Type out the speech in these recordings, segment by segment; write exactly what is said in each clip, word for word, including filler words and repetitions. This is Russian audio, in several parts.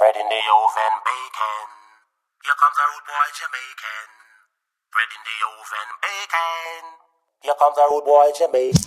Bread in the oven, bacon. Here comes a rude boy Jamaican. Bread in the oven, bacon. Here comes a rude boy Jamaican.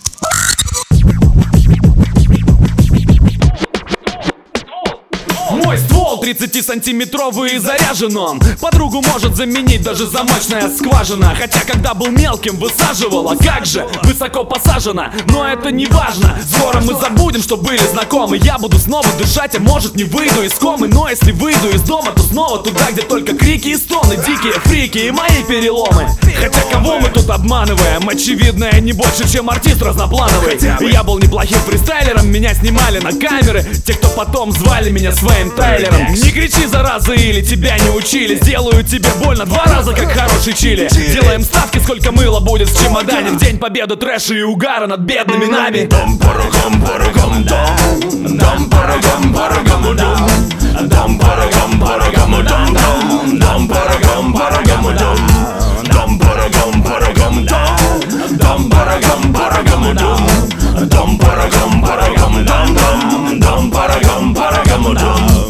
Мой ствол тридцатисантиметровый и заряжен он. Подругу может заменить даже замочная скважина. Хотя когда был мелким высаживала, как же, высоко посажена. Но это не важно, скоро мы забудем, что были знакомы. Я буду снова дышать, а может не выйду из комы. Но если выйду из дома, то снова туда, где только крики и стоны. Дикие фрики и мои переломы. Хотя кого мы тут обманываем? Очевидно, я не больше, чем артист разноплановый. Я был неплохим фристайлером, меня снимали на камеры. Те, кто потом звали меня своим Тайлером. Не кричи, зараза, или тебя не учили. Сделаю тебе больно два раза, как хороший чили. Делаем ставки, сколько мыла будет в чемодане. В день победы трэша и угара над бедными нами. Дом парагам парагам дом, дом парагам парагам дом, дом парагам парагам дом, дом парагам парагам дом, дом парагам парагам дом, дом парагам парагам дом, дом парагам парагам дом, дом парагам парагам дом.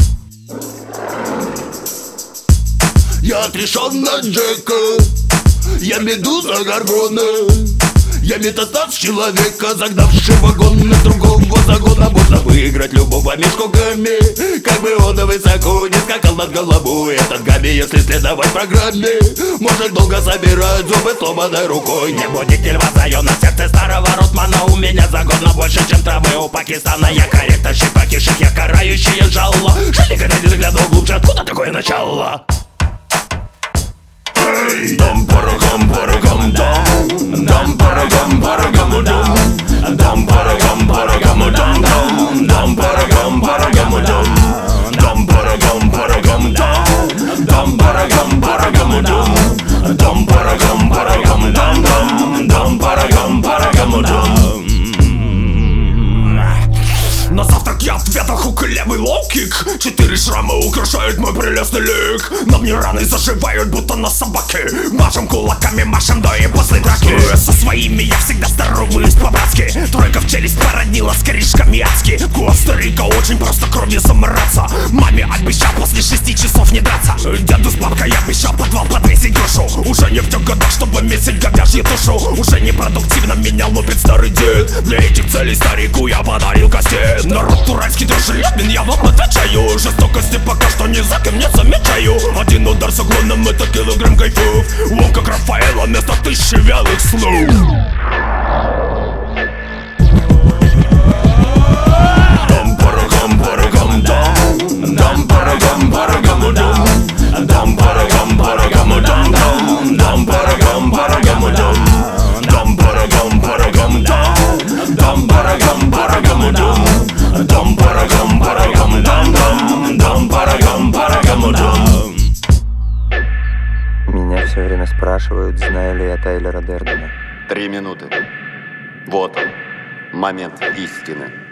Я отрешенно Джека, я медуза Горгона, я метастаз человека, загнавшего вагон на другого загона. Можно выиграть любого мешками, как бы он высоко не скакал над головой. Этот гамми, если следовать программе, может долго собирать зубы сломанной рукой. Не будете льва заем на сердце старого ротмана. У меня загон больше, чем травы у Пакистана. Я корректор, щипаки, шик, я карающие жало. Шалик, когда не заглянул глубже, откуда такое начало? Дом парагам парагам дом, дом парагам парагам дом, дом парагам парагам дом, дом парагам парагам дом, дом парагам парагам дом, дом парагам парагам дом, дом парагам парагам дом, дом парагам парагам дом. На завтрак я ответил хук и левый лоу-кик. Четыре шрама украшают мой прелестный лик. Но мне раны заживают, будто на собаке. Машем кулаками, машем до и после драки. Со своими я всегда здороваюсь по-братски. Тройка в челюсть породнила с корешками адски. Кулак старика очень просто кровью замораться. Маме обещал после шести часов не драться. Деду с бабкой я обещал подвал подвесить душу. Уже не в тех годах, чтобы месить говяжью тушу. Уже непродуктивно меня лупит старый дед. Для этих целей старику я подарил кастет. Народ турецкий дружелюбен, я вам отвечаю. Жестокости пока что ни за кем не замечаю. Один удар с уклоном, это килограмм кайфов. Он как Рафаэла вместо тысячи вялых слов. Дом парагам парагам дом, дом парагам парагам дом, дом парагам парагам дом, дом парагам парагам дом, дом парагам парагам дом, дом парагам парагам дом. Дом парагам парагам дом, дом, дом парагам парагам дом. Меня все время спрашивают, знаю ли я Тайлера Дердена. Три минуты. Вот он, момент истины.